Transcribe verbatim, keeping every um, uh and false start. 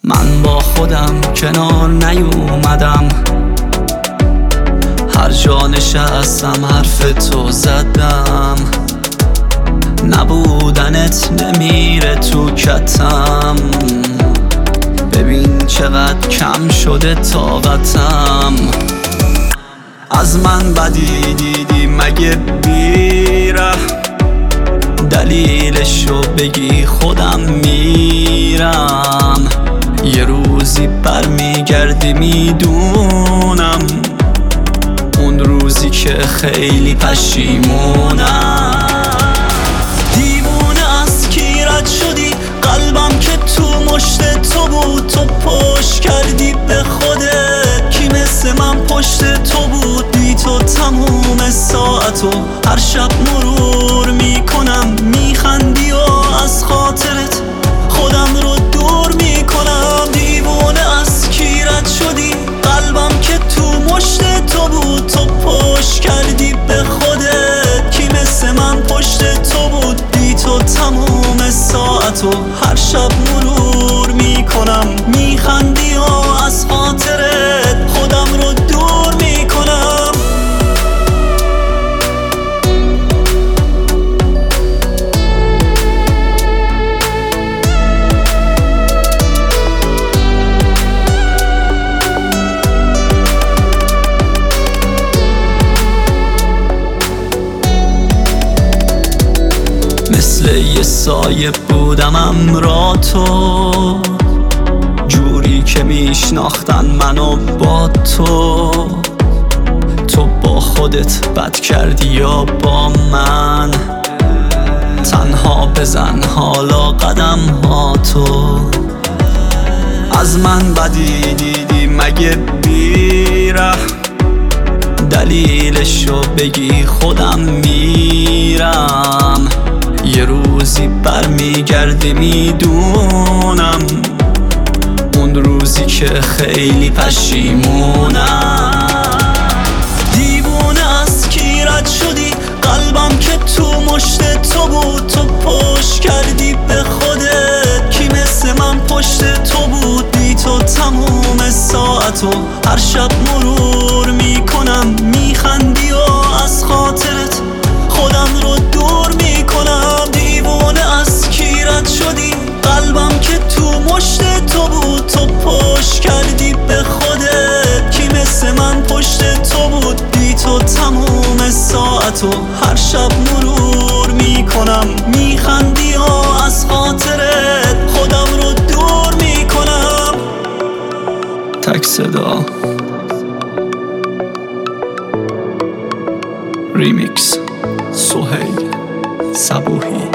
من با خودم کنار نیومدم، هر جا نشستم حرف تو زدم. نبودنت نمیره تو کتم، ببین چقدر کم شده طاقتم. از من بدی دیدی مگه بیره، دلیلشو بگی خودم میرم. یه روزی برمیگردی میدونم، اون روزی که خیلی پشیمونم. دیوونه از کی رد شدی، قلبم که تو مشت تو بود. تو پشت کردی به خودت، کی مثل من پشت تو بود. بی تو تموم ساعتو هر شب مرور میکنم، میخندی و از خاطرت خودم رو دور میکنم. دیوونه از کی رد شدی، قلبم که تو مشت تو بود. تو پشت کردی به خودت، کی مثل من پشت تو بود. بی تو تموم ساعتو هر شب مرور میکنم، میخندی و از خاطرت خودم رو دور میکنم. مثل یه سایه بودم امرا تو، جوری که میشناختن منو با تو. تو با خودت بد کردی یا با من، تنها بزن حالا قدم ها تو. از من بدی دیدی مگه بیره، دلیلشو بگی خودم میرم. یه روزی برمیگردی میدونم، اون روزی که خیلی پشیمونم. دیوونه از کی رد شدی، قلبم که تو مشت تو بود. تو پشت کردی به خودت، کی مثل من پشت تو بود. بی تو تموم ساعتو هر شب مرور میکنم، میخندی و از خاطرت خودم رو دور میکنم. دیوونه از کی رد شدی، قلبم که تو مشت تو بود. تو پشت کردی به خودت، کی مثل من پشت تو بود. بی تو تموم ساعتو هر شب مرور میکنم، میخندی و از خاطرت خودم رو دور میکنم. تک صدا ریمیکس سهیل صبوحی.